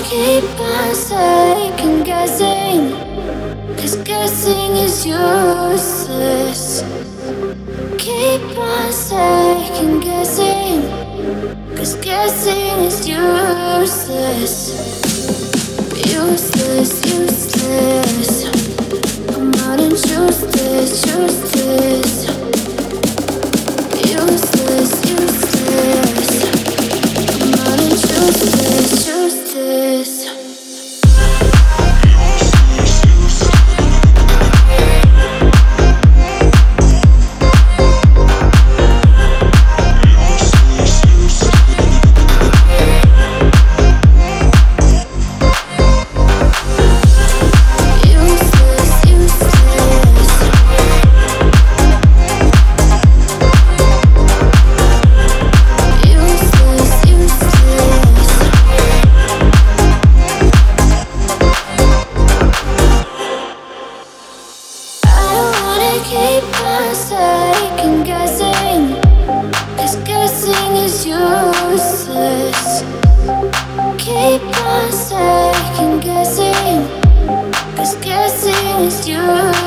keep on second guessing, 'cause guessing is useless. Keep on second guessing, 'cause guessing is useless. Useless, useless. I'm not in useless, useless. Useless, useless. I'm not in useless, useless. Keep on second guessing, 'cause guessing is useless. Keep on second guessing, 'cause guessing is useless.